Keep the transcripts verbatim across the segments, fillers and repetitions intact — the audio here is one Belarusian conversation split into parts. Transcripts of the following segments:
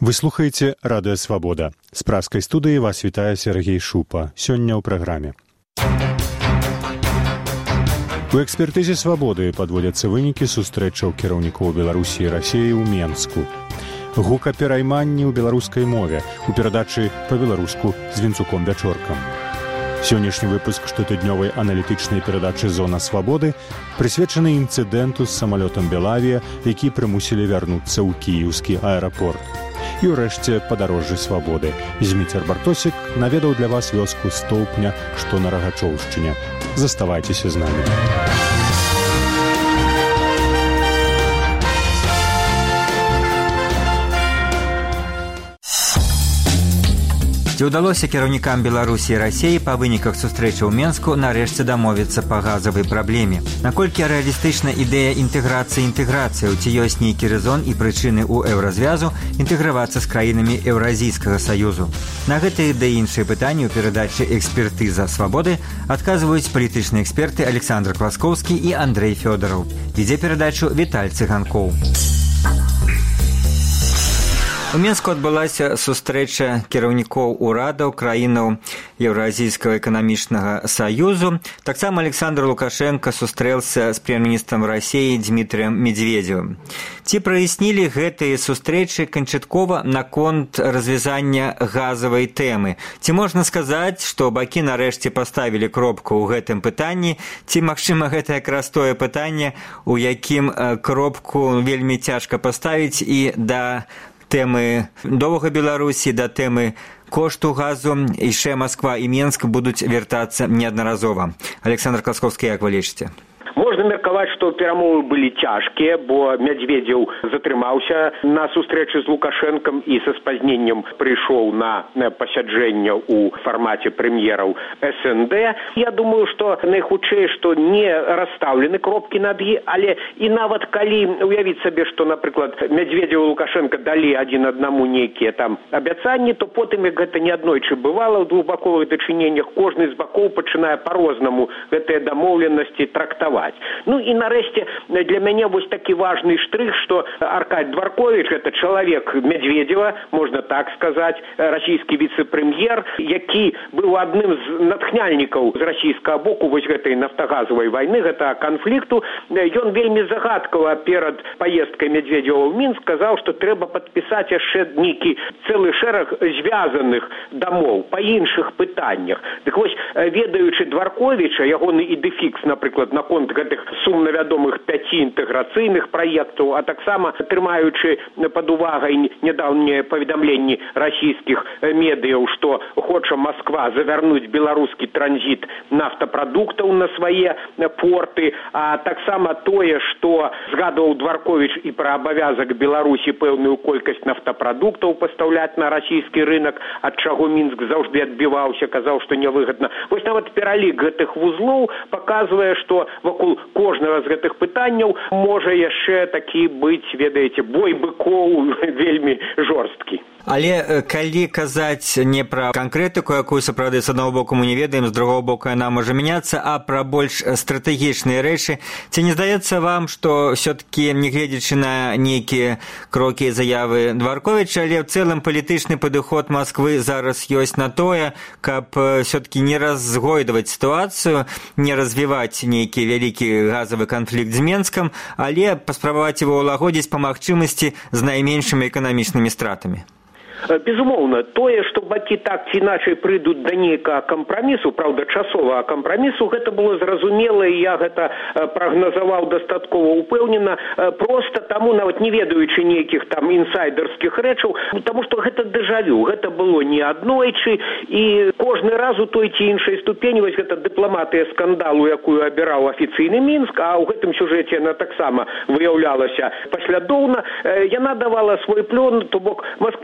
Вы слухаеце радыё Свабода. З пражскай студыі вас вітае Сергей Шупа. Сёння ў праграме. У экспертызе Свабоды падводзяцца вынікі сустрэчаў кіраўнікоў Беларусі і Расіі ў Менску. Гукаперайманні ў беларускай мове у перадачы па-беларуску з Вінцуком Бячоркам. Сённяшні выпуск штотыднёвай аналітычнай перадачы «Зона свабоды» прысвечаны інцыдэнту з самалётам «Белавія», які прымусілі вярнуцца ў кіеўскі аэрапорт. І ўрэшце падарожжы свабоды. Зміцер Бартосік наведаў для вас вёску Стоўпня, што на Рагачоўшчыне. Заставайцеся з намі. Ці ўдалося кіраўнікам Беларусі і Расіі па выніках сустрэчы ў Менску нарэшце дамовіцца па газавай праблеме? Наколькі рэалістычна ідэя інтэграцыі інтэграцыі? Ці ёсць нейкі рэзон і прычыны ў еўразвязу інтэгравацца з краінамі Еўразійскага саюзу? На гэтыя ды іншыя пытанні ў перадачы «Экспертыза свабоды» адказваюць палітычныя эксперты Александр Класкоўскі і Андрэй Фёдараў. Вядзе перадачу Віталь Цыганкоў. У Менску адбылася сустрэча кіраўнікоў урадаў краінаў Еўразійскага эканамічнага саюзу. Таксама Александр Лукашенко сустрэўся з прэм'ер-міністрам Расіі Дмітрыем Медведзевым. Ці праяснілі гэтыя сустрэчы канчаткова наконт развязання газавай тэмы? Ці можна сказаць, што бакі нарэшце паставілі кропку ў гэтым пытанні? Ці, магчыма, гэта якраз тое пытанне, у якім кропку вельмі цяжка паставіць і да тэмы доўга Беларусі, да тэмы кошту газу яшчэ Масква і Менск будуць вяртацца неаднаразова. Александр Класкоўскі, як вы лічыце? Можна меркаваць, што перамовы былі цяжкія, бо Медведзеў затрымаўся на сустрэчы з Лукашэнкам і са спазненнем прыйшоў на пасяджэнне ў фармаце прэм'ераў эс эн дэ. Я думаю, што найхутчэй, што не расстаўлены кропкі над «і», але і нават калі уявіць сабе, што, напрыклад, Медведзеў і Лукашенко далі адзін аднаму нейкія там абяцанні, то потым, як гэта неаднойчы бывала ў двухбаковых дачыненнях, кожны з бакоў пачынае па-рознаму гэтыя дамоўленасці трактаваць. Ну і нарэшце для мяне вось такі важны штрых, што Аркадь Дворкович, гэта чалавек Медведзева, можна так сказаць, расійскі віцэ-прэм'ер, які быў адным з натхняльнікаў з расійскага боку вось гэтай нафтагазавай вайны, гэта канфлікту. Ён вельмі загадкава перад паездкай Медведзева ў Мінск сказаў, што трэба падпісаць яшчэ нейкі цэлы шэраг звязаных дамоў па іншых пытаннях. Дык вось, ведаючы Дворковича, ягоны ідэфікс, напрыклад, наконт гэтых сумна вядомых пяці інтэграцыйных праектаў, а таксама трымаючы пад увагай нядаўнія паведамленні расійскіх медыяў, што хоча Масква завярнуць беларускі транзіт нафтапрадуктаў на свае порты, а таксама тое, што згадваў Дворкович і пра абавязак Беларусі пэўную колькасць нафтапрадуктаў пастаўляць на расійскі рынак, ад чаго Мінск заўжды адбіваўся, казаў, што нявыгадна. Вось нават пералік гэтых вузлоў паказвае, што вакол кожнага з гэтых пытанняў можа яшчэ такі быць, ведаеце, бой быкоў вельмі жорсткі. Але калі казаць не пра канкрэтыку, якую сапраўды з аднаго боку мы не ведаем, з другого боку яна можа мяняцца, а пра больш стратэгічныя рэчы, ці не здаецца вам, што ўсё-такі, нягледзячы на нейкія крокі і заявы Дворковича, але ў цэлым палітычны падыход Масквы зараз ёсць на тое, каб ўсё-такі не разгойдаваць сітуацыю, не развіваць нейкі вялікі газавы канфлікт з Менскам, але паспрабаваць его ўлагодзіць па магчымасці з найменшымі эканамічнымі стратамі? Безумоўна, тое, што бакі так ці іначай прыйдуць да нейкага кампрамісу, праўда, часовага кампрамісу, гэта было зразумела, і я гэта прагназаваў дастаткова упэўнена, проста таму, нават не ведаючы нейкіх там інсайдерскіх рэчаў, таму што гэта дэжавю, гэта было не аднойчы, і кожны раз у той ці іншай ступені вось гэта дыпламатыя скандалу, якую абіраў афіцыйны Мінск, а ў гэтым сюжэце яна таксама выяўлялася паслядоўна, яна давала свой плён, то бок Масква, груба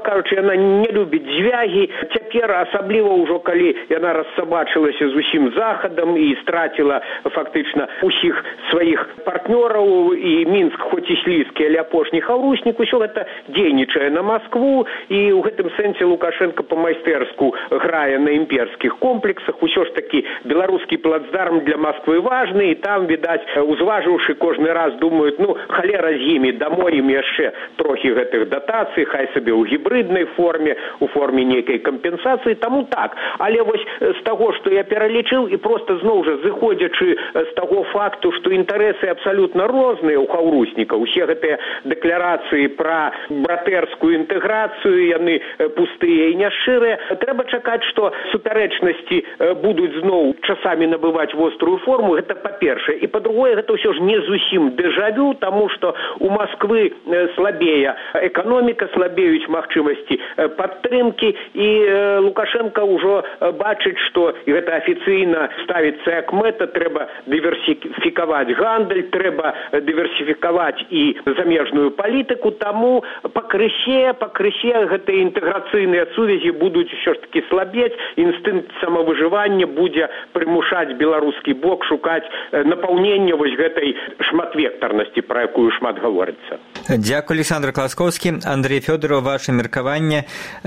кажучы, яна не любіць звягі. Цяпер, асабліва ўжо калі яна рассабачылася з усім захадам і страціла фактычна усіх сваіх партнёраў, і Мінск хоць і слізкі, але апошні хаўруснік, усё гэта дзейнічае на Маскву, і ў гэтым сэнсе Лукашенко па-майстэрску грае на імперскіх комплексах. Усё ж такі беларускі плацдарм для Масквы важны, і там, відаць, узважыўшы кожны раз думаюць, ну, халера з імі, дамой ім яшчэ трохі гэтых датацый, хай сабе ў гібриднай форме, у форме нейкай кампенсацыі, таму так. Але вось з таго, што я пералічыў, і проста зноў жа зыходзячы з таго факту, што інтарэсы абсалютна розныя ў хаўруснікаў, усе гэтыя дэкларацыі пра братэрскую інтэграцыю, яны пустыя і няшчырыя, трэба чакаць, што супярэчнасці будуць зноў часамі набываць вострую форму, гэта па-першае. І па-другое, гэта ўсё ж не зусім дэжавю, таму што у Масквы слабее эканоміка, слабеюць магчымасці падтрымкі, і Лукашенко ўжо бачыць, што гэта афіцыйна ставіцца як мэта, трэба дыверсіфікаваць гандаль, трэба дыверсіфікаваць і замежную палітыку, таму пакрысе, пакрысе гэтыя інтэграцыйныя сувязі будуць ўсё ж такі слабець, інстынкт самавыжывання будзе прымушаць беларускі бок шукаць напаўнення вось гэтай шматвектарнасці, пра якую шмат гаворыцца. Дзякуй, Александр Класкоўскі. Андрей Фёдоров, ваше меркаванне,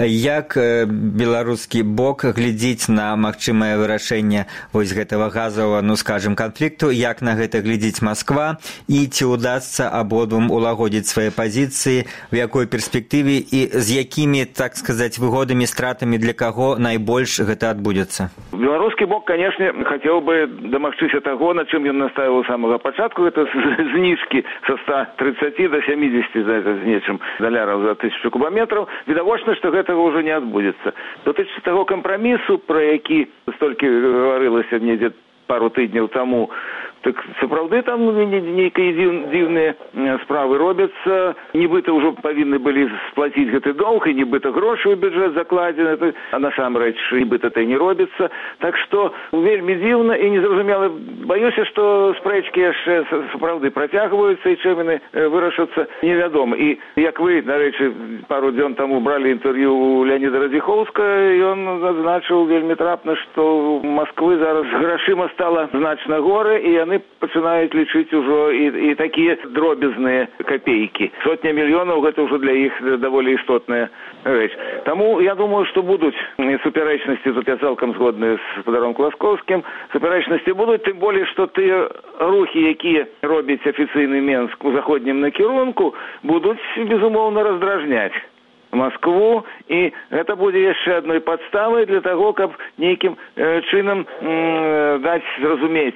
як беларускі бок глядзіць на магчымае вырашэнне вось гэтага газовага, ну скажем, канфлікту, як на гэта глядзіць Масква, і ці удасца абодвум улагодзіць свае пазіцыі, в якой перспектыве і з якімі, так сказаць, выгодамі, стратамі для каго найбольш гэта адбудзецца? Беларускі бок, канешне, хацеў бы дамагчыся таго, на чым ён настаиваў з самага пачатку, гэта зніжкі са ста трыццаці да сямідзесяці з нечым даляраў за тысячу кубаметраў. Відавочна, што гэтага ўжо не адбудзецца. Датычыцца таго кампрамісу, пра які столькі гаварылася недзе пару тыдняў таму, так сапраўды там нейкія дзіўныя справы робяцца, нібыта ўжо павінны былі сплаціць гэты доўг, і нібыта грошы ў бюджэт закладзены, а насамрэч нібыта это не робіцца. Так што вельмі дзіўна і незразумела. Баюся, што спрэчкі яшчэ сапраўды працягваюцца, і чым яны вырашацца, невядома. І як вы, дарэчы, пару дзён таму бралі інтэрв'ю у Леаніда Радзіхоўска, ён адзначыў вельмі трапна, што ў Масквы зараз з грашыма стала значна горы, і яны пачынаюць лічыць ужо і, і такія дробязныя капейкі. Сотня мільёнаў гэта ўжо для іх даволі істотная рэч. Таму я думаю, што будуць супярэчнасці, тут я цалкам згодны з спадаром Класкоўскім, супярэчнасці будуць, тым болей, што тыя рухі, якія робіць афіцыйны Менск у заходнім накірунку, будуць, безумоўна, раздражняць Маскву, і гэта будзе яшчэ адной падставай для таго, каб нейкім э, чынам э, даць зразумець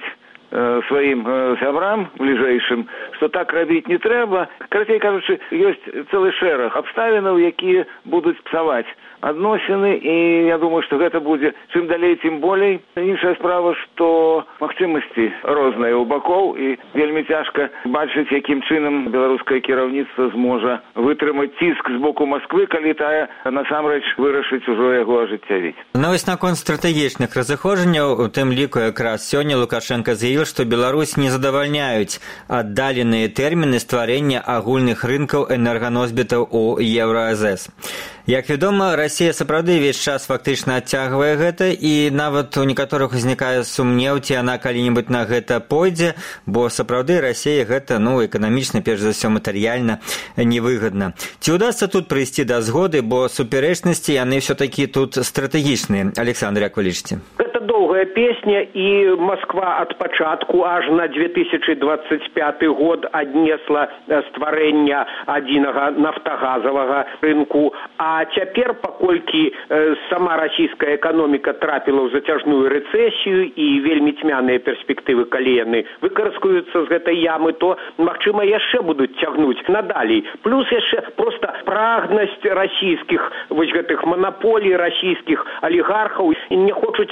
сваім сябрам бліжэйшым, што так рабіць не трэба. Карацей кажучы, ёсць цэлы шэраг абставінаў, якія будуць псаваць адносіны, і я думаю, што гэта будзе чым далей, тым болей. Іншая справа, што магчымасці розныя ў бакоў, і вельмі цяжка бачыць, якім чынам беларускае кіраўніцтва зможа вытрымаць ціск з боку Масквы, калі тая насамрэч вырашыць ужо яго ажыццявіць. Ну вось наконт стратэгічных разыходжанняў, у тым ліку якраз сёння Лукашенко заявіў, што Беларусь не задавальняюць аддаленыя тэрміны стварэння агульных рынкаў энерганосьбітаў у Еўраазэс. Як вядома, Расія сапраўды ўвесь час фактычна адцягвае гэта, і нават у некаторых узнікае сумнеў, ці яна калі-небудзь на гэта пойдзе, бо сапраўды Расія гэта, ну, эканамічна, перш за ўсё матэрыяльна невыгадна. Ці удасца тут прыйсці да згоды, бо супярэчнасці яны ўсё-такі тут стратэгічныя? Александр, як вы лічыце? Гэта доўгая песня, і Масква ад пачатку аж на две тысячы двадцать пятый год аднесла стварэння адзінага нафтагазавага рынку, а цяпер, паколькі сама расійская эканоміка трапіла ў зацяжную рэцэсію і вельмі цьмяныя перспектывы, калі яны выкарыскаюцца з гэтай ямы, то, магчыма, яшчэ будуць цягнуць надалей. Плюс яшчэ проста прагнасць расійскіх вось гэтых манаполій, расійскіх алігархаў, і не хочуць адпаведна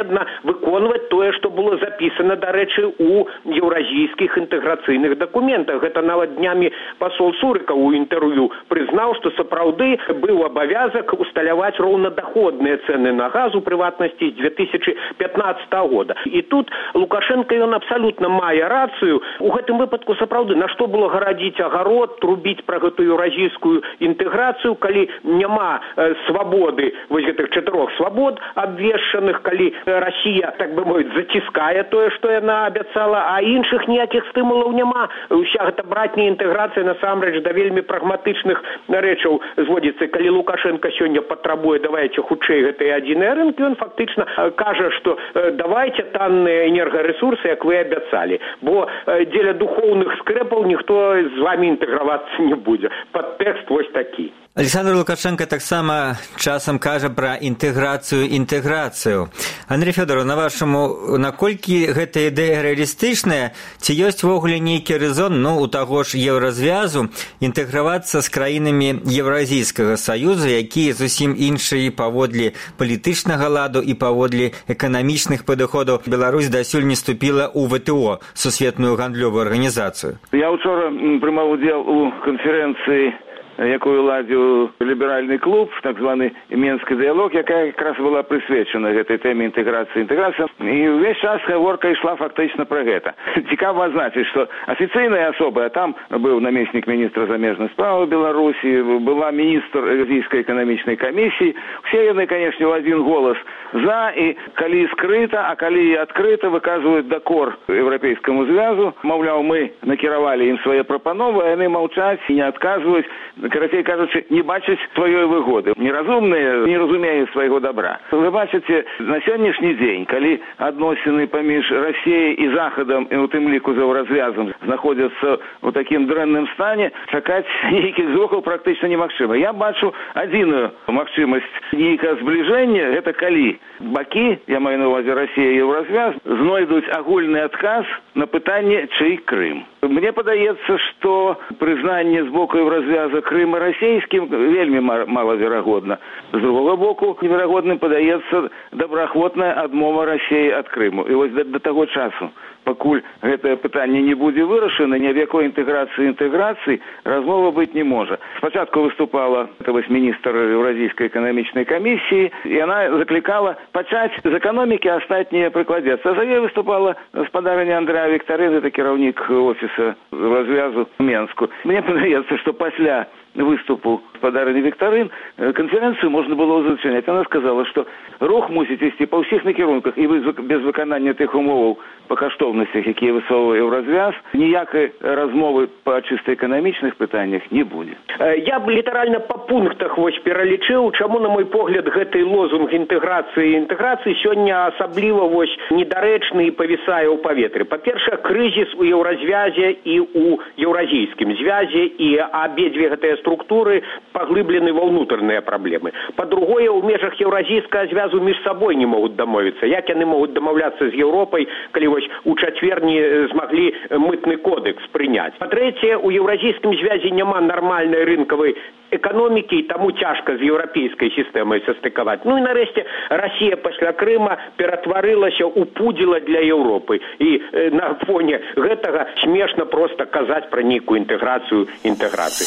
адпаведна выконваць тое, што было запісана, дарэчы, у еўразійскіх інтэграцыйных дакументах. Гэта нават днямі пасол Сурыкаў у інтэрв'ю прызнаў, што сапраўды быў абавязак усталяваць роўнадаходныя цэны на газ, у прыватнасці з две тысячы пятнаццатага года. І тут Лукашенко, ён абсалютна мае рацыю. У гэтым выпадку сапраўды на што было гарадзіць агарод, трубіць пра гэтую еўразійскую інтэграцыю, калі няма э, свабоды, вось гэтых чатырох свабод абвешчаных, калі Расія, так бы мовіць, заціскае тое, што яна абяцала, а іншых ніякіх стымулаў няма. Уся гэта братняя інтэграцыя насамрэч да вельмі прагматычных рэчаў зводзіцца. Калі Лукашенко сёння патрабуе, давайце хутчэй гэтыя адзіныя рынкі, ён фактычна э, кажа, што э, давайце танныя энергарэсурсы, як вы абяцалі, бо э, дзеля духоўных скрэпаў ніхто з вамі інтэгравацца не будзе. Падтэкст вось такі. Александр Лукашенко таксама часам кажа пра інтэграцыю інтэграцыю. Андрей Фёдоров, на вашаму, наколькі гэта ідэя рэалістычная, ці ёсць ввогуле нейкі рэзон, ну, у таго ж еўразвязу інтэгравацца з краінамі Еўразійскага саюза, якія зусім іншыя паводле палітычнага ладу і паводле эканамічных падыходаў. Беларусь дасюль не ступіла ў вэ тэ о, сусветную гандлёвую арганізацыю. Я учора прымаў удзел у канферэнцыі, якую ладзіў ліберальны клуб, так званы Менскі дыялог, якая якраз была прысвечана гэтай тэме інтэграцыі інтэграцыі. І ўвесь час гаворка ішла фактычна пра гэта. Цікава адзначыць, што афіцыйная асоба, там быў намеснік міністра замежных спраў Беларусі, была міністр Еўразійскай эканамічнай камісіі. Усе яны, канешне, ў адзін голас за, і калі скрыта, а калі адкрыта выказваюць дакор Еўрапейскаму звязу. Маўляў, мы накіравалі ім свае прапановы, а яны маўчаць і не адказваюць. Карацей кажучы, не бачаць сваёй выгоды. Неразумныя не разумеюць свайго добра. Вы бачыце, на сённяшні дзень, калі адносіны паміж Расіяй і Захадам, і у тым ліку з еўразвязам, знаходзяцца ў такім дрэнным стане, чакаць нейкіх зрухаў практычна немагчыма. Я бачу адзіную магчымасць нейкага збліжэння, гэта калі бакі, я маю на ўвазе Расія і еўразвяз, знойдуць агульны адказ на пытанне, чый Крым. Мне падаецца, што прызнанне з боку еўразвяза Крыма расійскім вельмі малаверагодна. З другога боку, неверагодным падаецца добраахвотная адмова Расіі ад Крыму. І вось да, да таго часу, пакуль гэтае пытанне не будзе вырашана, ні аб якой інтэграцыі інтэграцыі размова быць не можа. Спачатку выступала вось міністр Еўразійскай эканамічнай камісіі, і яна заклікала пачаць з эканомікі, а астатнія прыкладзецца. За ёй выступала гаспадарыня Андрэа Віктарын, гэта кіраўнік офіса развязу ў Менску. Мне падаецца, што пасля выступу гаспадарыні Віктарын канферэнцыю можна было зачыняць. Она сказала, што рух мусіць ісці па ўсіх накірунках, і без выканання тых умоваў па каштоўнасцях, якія высоўвае еўразвяз, ніякай размовы па чыста эканамічных пытаннях не будзе. Я б літаральна па пунктах вось пералічыў, чаму, на мой погляд, гэты лозунг інтэграцыі інтэграцыі сёння асабліва вось недарэчны і павісае ў паветры. Па-першае, крызіс у еўразвязе і ў еўразійскім звязе, і абедзве гэтыя структуры паглыблены ва ўнутраныя праблемы. Па-другое, у межах еўразійскага звязу між сабой не могуць дамовіцца. Як яны могуць дамаўляцца з Еўропай, калі вось у чацвер не змаглі мытны кодекс прыняць. Па-трэцяе, у еўразійскім звязе няма нармальнай рынкавай эканомікі, і таму цяжка з еўрапейскай сістэмай састыкаваць. Ну і нарэшце, Расія пасля Крыма ператварылася ў пудзіла для Еўропы. І э, на фоне гэтага смешна проста казаць пра нейкую інтэграцыю інтэграцыі.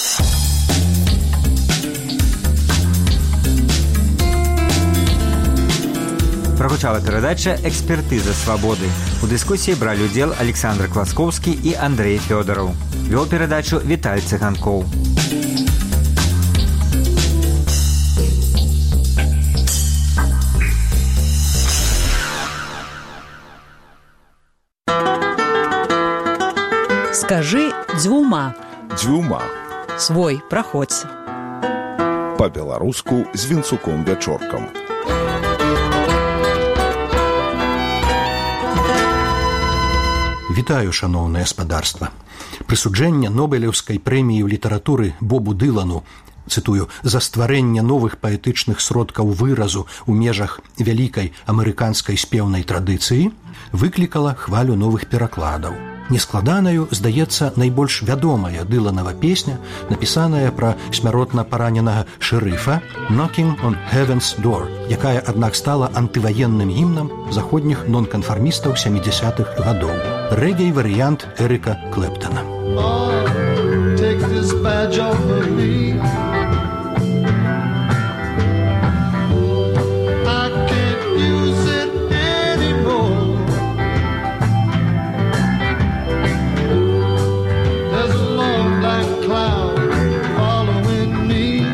Прагучала перадача «Экспертыза свабоды». У дыскусіі бралі ўдзел Александр Класкоўскі і Андрей Фёдоров. Вёў перадачу Віталь Цыганкоў. Скажи дзвюма. Дзвюма. Свой, праходзь. Па-беларуску з Вінцуком-Вячоркам. Вітаю, шаноўнае гаспадарства. Прысуджэнне Нобелеўскай прэміі ў літаратуры Бобу Дылану, цытую, за стварэнне новых паэтычных сродкаў выразу ў межах вялікай амерыканскай спеўнай традыцыі выклікала хвалю новых перакладаў. Нескладанаю здаецца найбольш вядомая Дыланава песня, напісаная пра смяротна параненага шэрыфа «Knocking on Heaven's Door», якая, аднак, стала антываенным гімнам заходніх нонканфармістаў сямідзясятых гадоў. Рэгей-варыянт Эріка Клэптана. Take this badge off of me. I can't use it anymore. There's a long black cloud following me.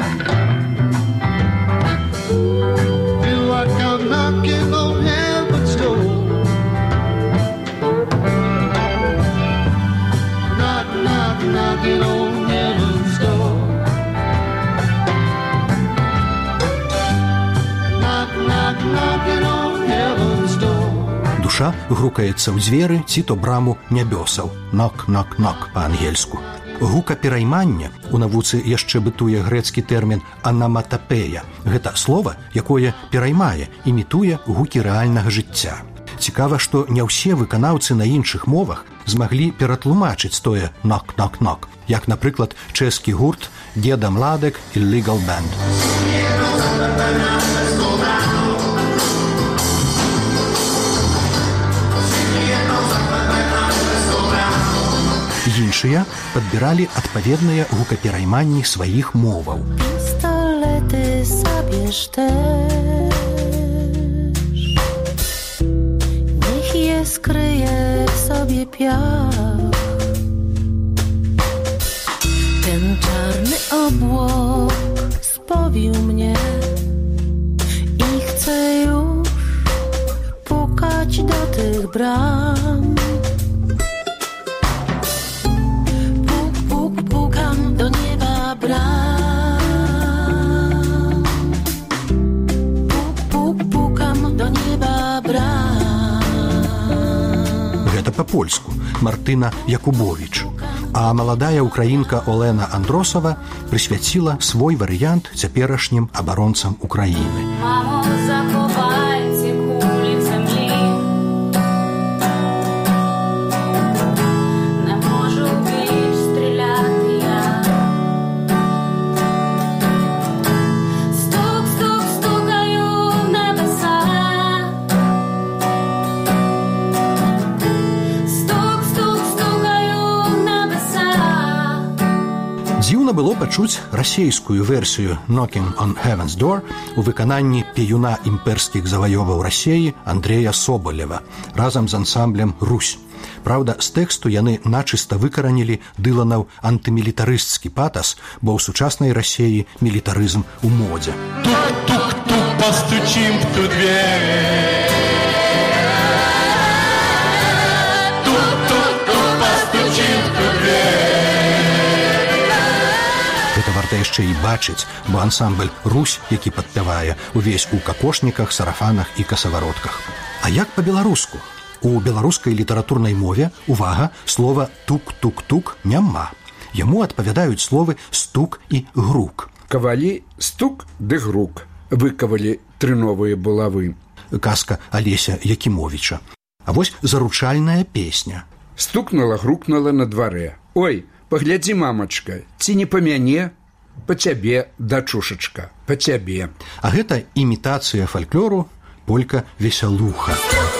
Feel like I'm knocking on heaven's door. Knock, knock, knocking on heaven's door. Knock, knock, knocking on heaven's door. Душа грукаецца ў дзверы ці то браму нябёсаў. Нок-нок-нок па-ангельску. Гукаперайманне, у навуцы яшчэ бытуе грэцкі тэрмін анаматапея. Гэта слова, якое пераймае, імітуе гукі рэальнага жыцця. Цікава, што не ўсе выканаўцы на іншых мовах змаглі ператлумачыць тое «нок-нок-нок», як, напрыклад, чэшскі гурт «Деда Младек» і «Legal Band». Іншыя падбіралі адпаведныя гукаперайманні сваіх моваў. Пістолеты забierz też. Niech je skryje w sobie piach. Ten czarny obłok spowił mnie i chcę już pukać do tych bram. Puk, puk, pukam do nieba bram. Puk, puk, pukam do nieba bram. Гэта па-польску Мартына Якубовіч. А маладая украінка Олена Андросова прысвяціла свой варыянт цяперашнім абаронцам Украіны. Мамо, заховайце кулі в землі. Не можу більш стріляти я. Стук, стук, стукаю в небеса. Стук, стук, стукаю в небеса. Дзіўна было пачуць расейскую версію «Knocking on Heaven's Door» у выкананні пеюна імперскіх заваёваў Расеі Андрэя Соболева разам з ансамблем «Русь». Праўда, з тэксту яны начыста выкаранілі Дыланаў антымілітарысцкі патас, бо ў сучаснай Расеі мілітарызм у модзе. Тук-тук-тук, постучим в ту дверь. Тук-тук-тук, постучим в ту дверь. Гэта варта яшчэ і бачыць, бо ансамбль «Русь», які падпявае, увесь у какошніках, сарафанах і касаваротках. А як па-беларуску? У беларускай літаратурнай мове, увага, слова «тук-тук-тук» няма. Яму адпавядаюць словы «стук» і «грук». Кавалі стук ды грук, выкавалі тры новыя булавы. Казка Алеся Якімовіча. А вось заручальная песня. Стукнула, грукнула на дварэ. Ой, паглядзі, мамачка, ці не па мяне? Па цябе, дачушачка, па цябе. А гэта імітацыя фальклору полька-весялуха.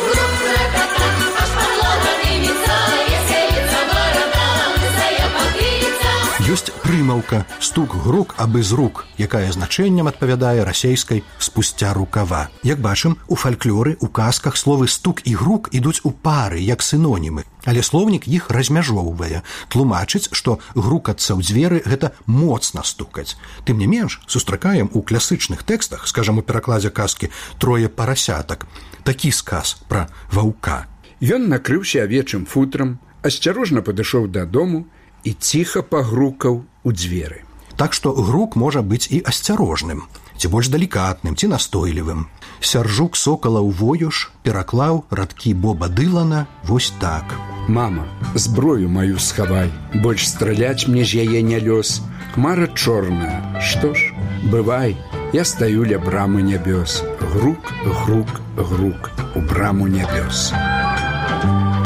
Ёсць прымаўка «стук-грук абы з рук», якая значэннем адпавядае расейскай «спусця рукава». Як бачым, у фальклоры, у казках словы «стук» і «грук» ідуць у пары, як сінонімы. Але слоўнік іх размяжоўвае, тлумачыць, што грукацца ў дзверы – гэта моцна стукаць. Тым не менш, сустракаем у класычных тэкстах, скажам, у перакладзе казкі «Трое парасятак», такі сказ пра ваўка. Ён накрыўся авечым футрам, асцярожна падышоў дадому і ціха пагрукаў у дзверы. Так што грук можа быць і асцярожным, ці больш далікатным, ці настойлівым. Сяржук Сокалаў воюш пераклаў радкі Боба Дылана вось так. Мама, зброю маю схавай, больш страляць мне з яе не лёс. Хмара чорная, што ж, бывай, я стаю ля брамы нябёс. Грук, грук, грук у браму нябёс.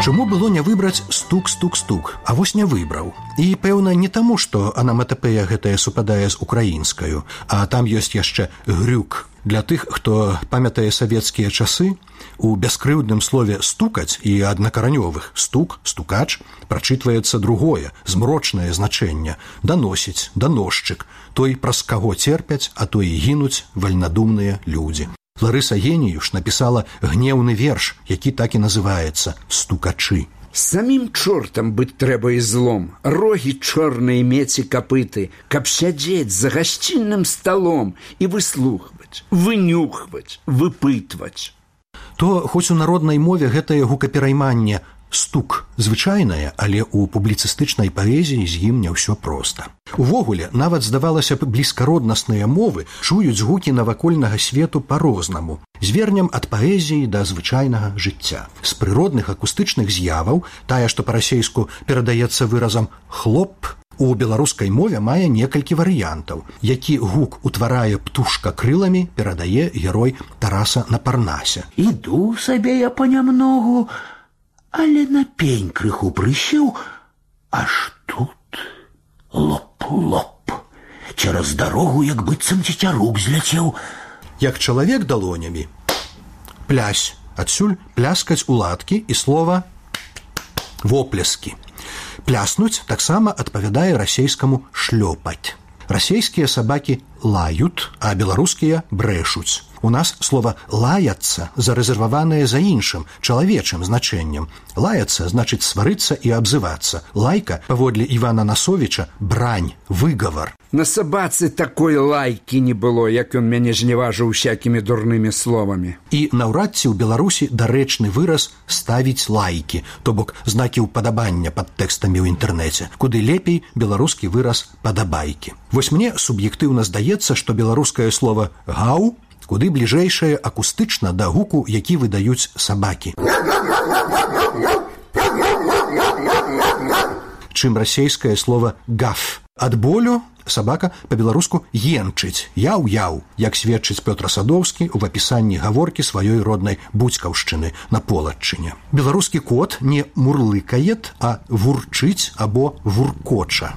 Чаму было не выбраць стук-стук-стук, а вось не выбраў. І, пэўна, не таму, што анаматапея гэтая супадае з украінскаю, а там ёсць яшчэ грюк. Для тых, хто памятае савецкія часы, у бяскрыўдным слове «стукаць» і аднакаранёвых «стук», «стукач» прачытваецца другое, змрочнае значэнне – «даносіць», «даносчык», той, праз каго церпяць, а то і гінуць вальнадумныя людзі. Ларыса Геніюш напісала гнеўны верш, які так і называецца «Стукачы». Самім чортам быць трэба і злом, рогі чорныя мець і капыты, каб сядзець за гасцінным сталом і выслухваць, вынюхваць, выпытваць. То хоць у народнай мове гэтае гукаперайманне стук звычайнае, але ў публіцыстычнай паэзіі з ім не ўсё проста. Увогуле, нават, здавалася б, блізкароднасныя мовы чуюць гукі навакольнага свету па-рознаму, звернем ад паэзіі да звычайнага жыцця. З прыродных акустычных з'яваў тая, што па-расейску перадаецца выразам «хлоп», у беларускай мове мае некалькі варыянтаў. Які гук утварае птушка крыламі, перадае герой Тараса на Парнасе. «Іду сабе я панямногу, але на пень крыху прыщыў, аж тут лоп-лоп. Цераз дарогу, як быццам цецярук зляцеў». Як чалавек далонямі. Плясь. Адсюль пляскаць у ладкі і слова «воплескі». Пляснуць таксама адпавядае расейскаму «шлёпаць». Расейскія сабакі лаюць, а беларускія брэшуць. У нас слова «лаяцца» зарэзерваванае за іншым, чалавечым значэннем. Лаяцца значыць сварыцца і абзывацца. Лайка, паводле Івана Насовіча, брань, выгавар. На сабацы такой лайкі не было, як ён мяне жніважыў усякімі дурнымі словамі. І наўрад ці ў Беларусі дарэчны выраз «ставіць лайкі», то бок знакі ўпадабання пад тэкстамі ў інтэрнэце, куды лепей беларускі выраз «падабайкі». Вось мне суб'ектыўна здаецца, што беларускае слова «гау» куды бліжэйшае акустычна да гуку, які выдаюць сабакі. Чым расейскае слова «гаф». Ад болю сабака па-беларуску енчыць, яў-яў, як сведчыць Пётр Садоўскі ў апісанні гаворкі сваёй роднай буцькаўшчыны на Полаччыне. Беларускі кот не мурлыкает, а вурчыць або вуркоча.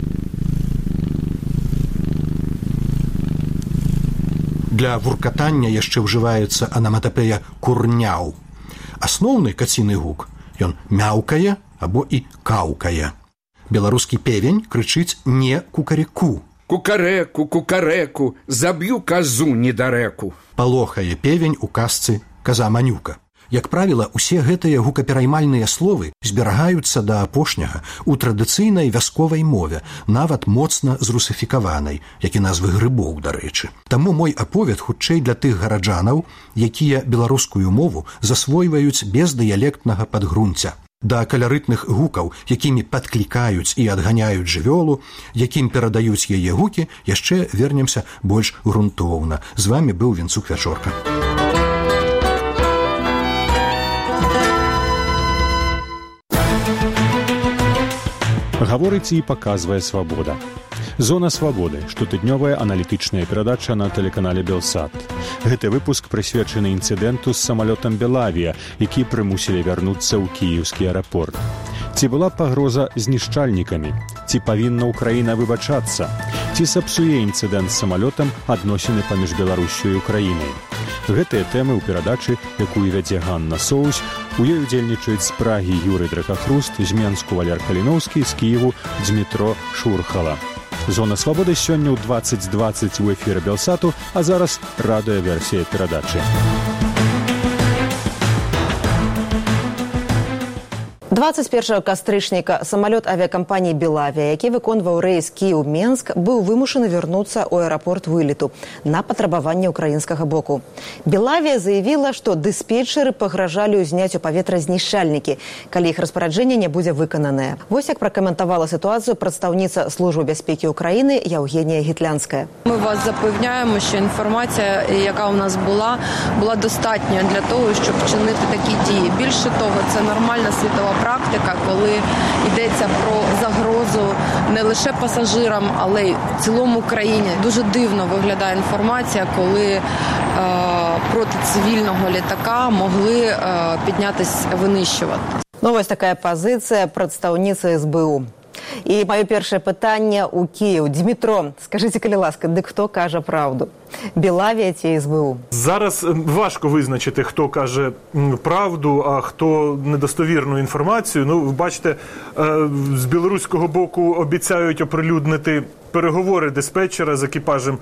Для вуркатання яшчэ ўжываецца анаматапея «курняў». Асноўны каціны гук, ён мяўкае або і каўкае. Беларускі певень крычыць не кукареку. Кукареку, кукареку, заб'ю казу недарэку. Палохае певень у казцы «Каза-манюка». Як правіла, усе гэтыя гукапераймальныя словы зберагаюцца да апошняга ў традыцыйнай вясковай мове, нават моцна зрусыфікаванай, як і назвы грыбоў, дарэчы. Таму мой аповед хутчэй для тых гараджанаў, якія беларускую мову засвойваюць без дыялектнага падгрунця. Да каларытных гукаў, якімі падклікаюць і адганяюць жывёлу, якім перадаюць яе гукі, яшчэ вернемся больш грунтоўна. З вамі быў Вінцук Вячорка. Гаворыць і паказвае свабода. Зона свабоды, штотыднёвая аналітычная перадача на тэлеканале Белсат. Гэты выпуск прысвечаны інцыдэнту з самалётам Белавія, які прымусілі вярнуцца ў кіеўскі аэрапорт. Ці была пагроза знішчальнікамі? Ці павінна Ўкраіна выбачацца? Ці сапсуе інцыдэнт з самалётам адносіны паміж Беларусю і Украінай? Гэтыя тэмы ў перадачы, якую вядзе Ганна Соусь, у ёй удзельнічаюць з Прагі Юрый Дракахруст, з Менску Валер Каліноўскі, з Кіеву Дзмітро Шурхала. Зона свабоды сёння ў дваццаць дваццаць у эфіры Белсату, а зараз радыёверсія перадачы. двадцать першага кастрычніка самалёт авіякампаніі «Белавія», які выконваў рэйс Кіеў-Менск, быў вымушаны вярнуцца ў аэрапорт вылету на патрабаванне ўкраінскага боку. «Белавія» заявіла, што дыспетчеры пагражалі ўзняць у паветра знішчальнікі, калі іх распараджэнне не будзе выкананае. Вось як пракаментавала сітуацыю прадстаўніца Службы бяспекі Ўкраіны Євгенія Гітлянська. Ми вас запевняємо, що інформація, яка у нас була, була достатньою для того, щоб вчинити такі дії. Більше того, це нормальна світова практика, коли йдеться про загрозу не лише пасажирам, але й в цілому країні. Дуже дивно виглядає інформація, коли е, проти цивільного літака могли е, піднятись винищувати. Ну, вось такая пазіцыя прадстаўніцы эс бэ у. І маё першае пытанне ў Кіеў. Дмітро, скажыце, калі ласка, дык хто кажа праўду? Білавія ці эс бэ у? Зараз важко визначити, хто каже правду, а хто недостовірну інформацію. Ну, ви бачите, з білоруського боку обіцяють оприлюднити переговори диспетчера з екіпажем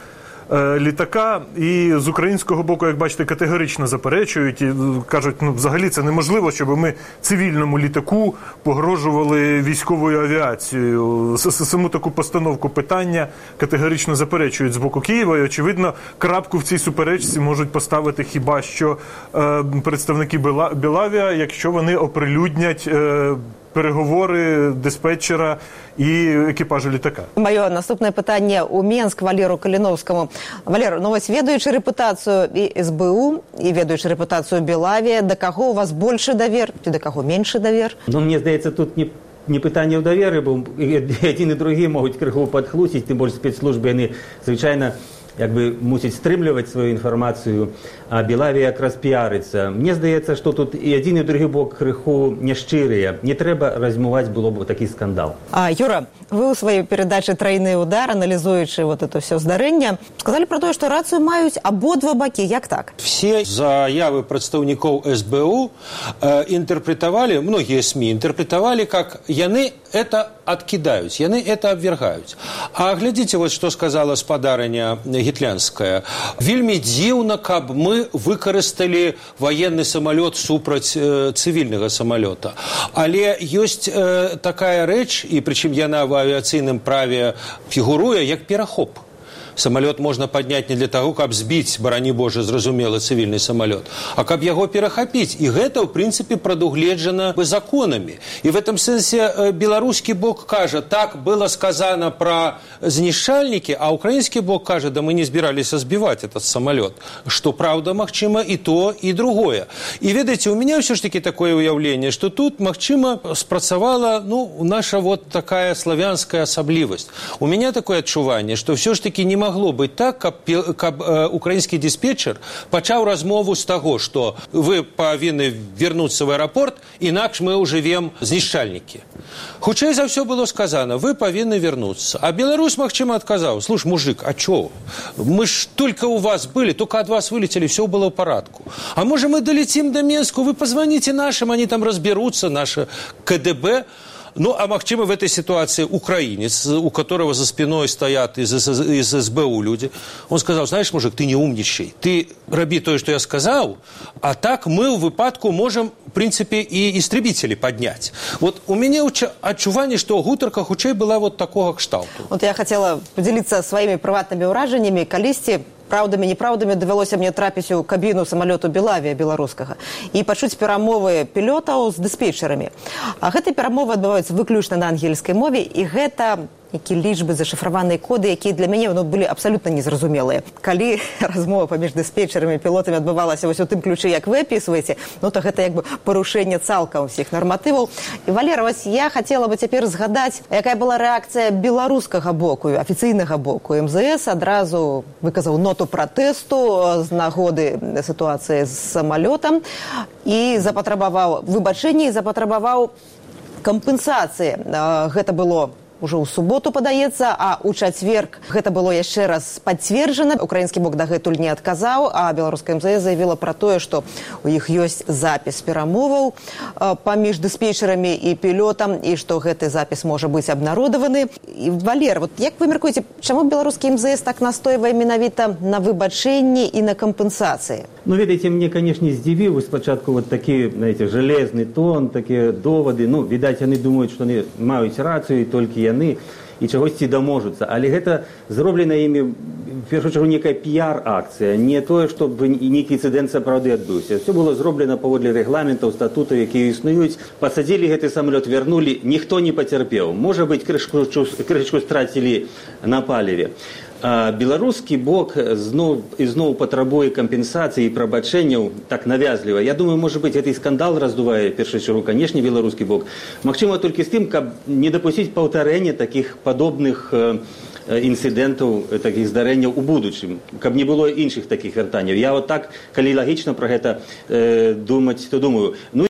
літака, і з українського боку, як бачите, категорично заперечують і кажуть, ну, взагалі це неможливо, щоб ми цивільному літаку погрожували військовою авіацією. Саму таку постановку питання категорично заперечують з боку Києва, і, очевидно, крапку в цій суперечці можуть поставити хіба що е, представники Білавія, якщо вони оприлюднять е, переговори диспетчера і екіпажу літака. Маё наступнае пытанне ў Менск Валеру Каліновскаму. Валер, ну вось ведаючы рэпутацыю і эс бэ у, і ведаючы рэпутацыю Білавія, да каго у вас большы давер, ці да каго меншы давер? Ну, мне здаецца, тут не, не пытанне ў даверы, бо адзін і другі могуць крыху падхлусіць, тым больш спецслужбы, яны звычайна як бы мусіць стрымліваць сваю інфармацыю, а Білавія якраз піарыцца. Мне здаецца, што тут і адзін і другі бок крыху няшчырыя. Не трэба размываць было б такі скандал. А, Юра, вы ў сваёй перадачы «Трайны удар», аналізуючы вот это все здарэнне, сказалі пра тое, што рацыю маюць абодва бакі. Як так? Все заявы прадстаўнікоў эс бэ у э, інтэрпрэтавалі, многія СМИ інтэрпрэтавалі, как яны это откидаюць, яны это абвяргаюць. А глядзіце, вот што сказала спадарыня гітлянская. Вельмі дзіўна, каб мы выкарысталі военный самолет супраць э, цивільнага самолета. Але ёсць э, такая рэч, і прычым яна в авіацыйным праве фігуруе, як перахоп. Самолет можно поднять не для того, каб збіць, барані Божа, зразумела, цивільны самолет, а каб яго перахапіць. І гэта, ў прынцыпе, прадугледжана законамі. І в этом сэнсе беларускі бок кажа, так было сказано про знішчальнікі, а украінскі бок кажа, да мы не збіраліся збіваць этот самолет. Што, правда, магчыма, і то, і другое. І ведаеце, у меня ўсё ж таки такое ўяўленне, што тут, магчыма, спрацавала, ну, наша вот такая славянская асаблівасць. У меня такое адчуванне, што ўсё ж таки не могло быть так, каб, каб э, украинский диспетчер пачаў размову з таго, што вы павінны вернуцца в аэропорт, інакш мы ўжывем знішчальнікі. Хутчэй за ўсё было сказано, вы павінны вернуться. А беларус, магчыма, адказаў, слушай, мужик, а чё? Мы ж только у вас были, только от вас вылетели, все было в порядку. А может, мы долетим до Менску, вы позвоните нашим, они там разберутся, наше ка дэ бэ. Ну, а магчыма, в этой ситуации украинец, у которого за спиной стоят из, из эс бэ у люди, он сказал, знаешь, мужик, ты не умничай, ты раби то, что я сказал, а так мы в выпадку можем, в принципе, и истребители поднять. Вот у меня адчуванне, что гутарка хутчэй была вот такого кшталту. Вот я хотела поделиться своими приватными ўражаннямі, калісьці праўдамі, неправдамі давялося мне трапіць у кабіну самалёту Білавія беларускага і пачуць перамовы пілётаў з дыспетчарамі. А гэтыя перамовы адбываюцца выключна на ангельскай мове, і гэта які лічбы, зашифраваныя коды, якія для мяне ну, былі абсалютна незразумелыя. Калі размова паміж дыспетчарамі і пілотамі адбывалася вось у тым ключы, як вы апісваеце, ну то гэта як бы парушэнне цалкам усіх нарматываў. І, Валера, вось я хацела бы цяпер згадаць, якая была рэакцыя беларускага боку, афіцыйнага боку. эм зэ эс адразу выказаў ноту пратэсту з нагоды сітуацыі з самалётам і запатрабаваў выбачэння і запатрабаваў кампенсацыі. Гэта было уже ў суботу, падаецца, а ў чацверг гэта было яшчэ раз пацверджана. Украінскі бок дагэтуль не адказаў, а беларуская эм зэ эс заявіла пра тое, што у іх ёсць запіс перамоваў паміж дыспетчарамі і пілётам, і што гэты запіс можа быць абнародаваны. І, Валер, вот як вы мяркуеце, чаму беларускі эм зэ эс так настойвае менавіта на выбачэнні і на кампенсацыі? Ну, ведаеце, мне, конечно, здзівіў спачатку вот такі, знаете, жалезны тон, такія довады. Ну, відаць, яны думаюць, што яны маюць рацыю, толькі яны і чагосьці даможуцца. Але гэта зроблена імі, в першую чаргу, некая піар-акцыя, не тое, чтобы нейкі інцыдэнт сапраўды адбыўся. Все было зроблена паводле рэгламентаў, статутаў, якія існуюць. Пасадзілі гэты самалёт, вярнулі, ніхто не пацярпеў. Можа быць, крышку, крышку страцілі на паліве. А беларускі бок зноў і зноў патрабуе кампенсацыі і прабачэнняў так навязліва. Я думаю, можа быць, гэты скандал раздувае, першую чаргу, канешне, беларускі бок. Магчыма, толькі з тым, каб не дапусціць паўтарэння такіх падобных інцыдэнтаў, такіх здарэнняў у будучым, каб не было іншых такіх вяртанняў. Я вот так, калі лагічна пра гэта э, думаць, то думаю. Ну,